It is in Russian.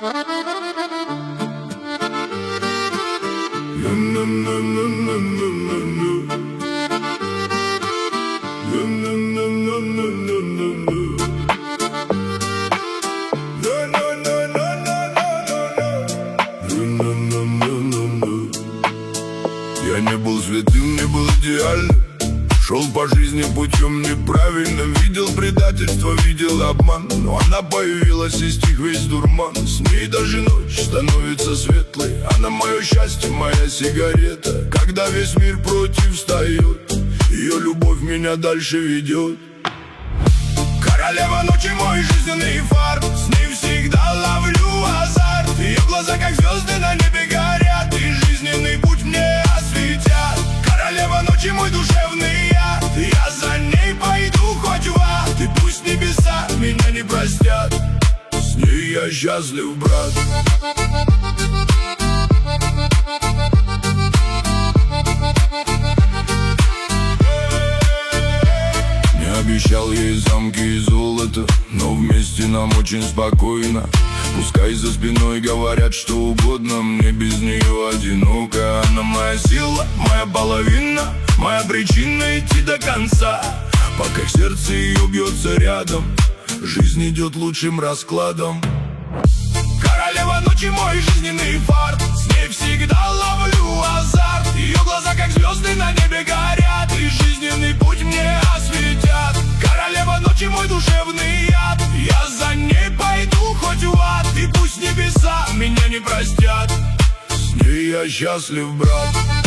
Я не был святым, не был идеальным, шел по жизни путем неправильным, видел предательство, видел обман. Но она появилась и стих весь дурман. С ней даже ночь становится светлой. Она мое счастье, моя сигарета. Когда весь мир против встает, ее любовь меня дальше ведет. Королева ночи, мой жизненный фар. С ней всегда ловлю азарт. Ее глаза как звезды на небе горят, и жизненный путь мне осветят. Королева ночи, мой душевный яд. Я за ней пойду хоть в ад, и пусть небеса меня не простят. С ней я счастлив, брат. Обещал ей замки и золото, но вместе нам очень спокойно. Пускай за спиной говорят что угодно, мне без нее одиноко. Она моя сила, моя половина, моя причина идти до конца. Пока сердце ее бьется рядом, жизнь идет лучшим раскладом. Королева ночи, мой жизненный фарт. С ней всегда ловлю азарт. Ее глаза как звезды на небе горят, и жизненный путь мне осветят. Королева ночи, мой душевный яд. Я за ней пойду хоть в ад, и пусть небеса меня не простят. С ней я счастлив, брат.